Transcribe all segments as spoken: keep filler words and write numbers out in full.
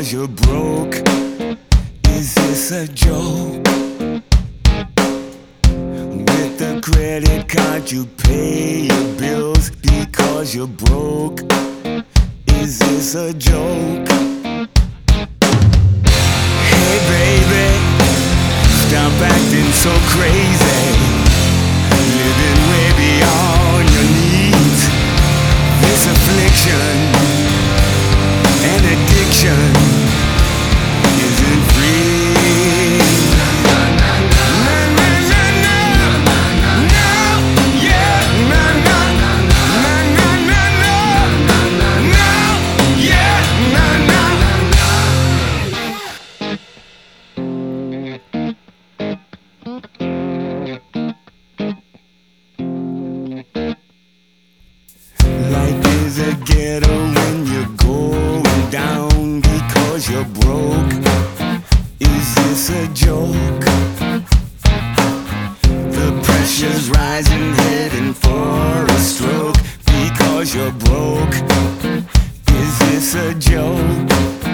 because you're broke. Is this a joke? With the credit card you pay your bills because you're broke. Is this a joke? Hey baby, stop acting so crazy, living way beyond your needs. This affliction and addiction isn't free. Life is a ghetto when you're going down because you're broke. Is this a joke? The pressure's rising, heading for a stroke because you're broke. Is this a joke?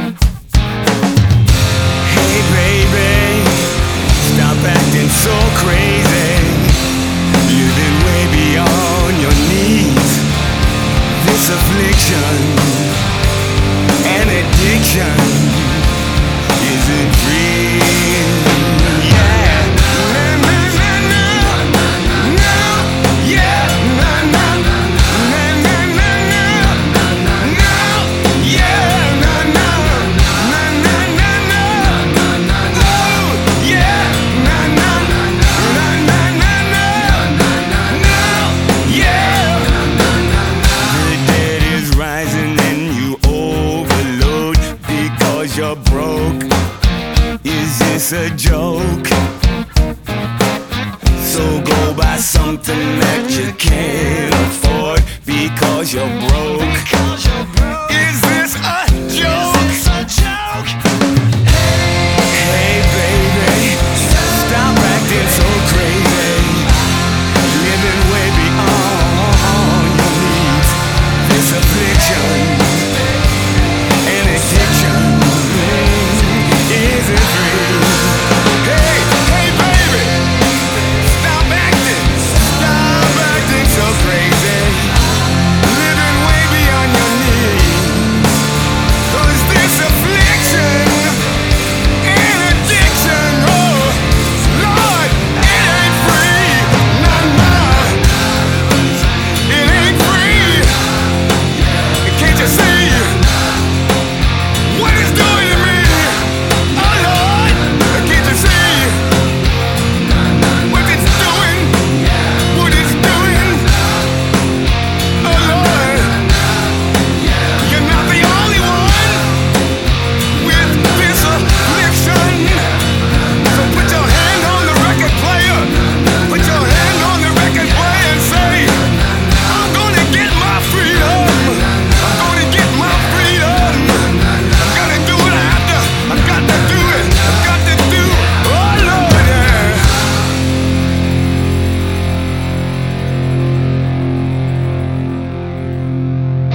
Hey baby, stop acting so crazy, living way beyond your needs. This affliction and addiction isn't free. Yeah, na na na na, no, yeah, na na na na na na, no, yeah, na na na na na na, oh, yeah, na na na na na na, no, yeah. Rising and you overload because you're broke. Is this a joke? So go buy something that you can't afford because you're broke.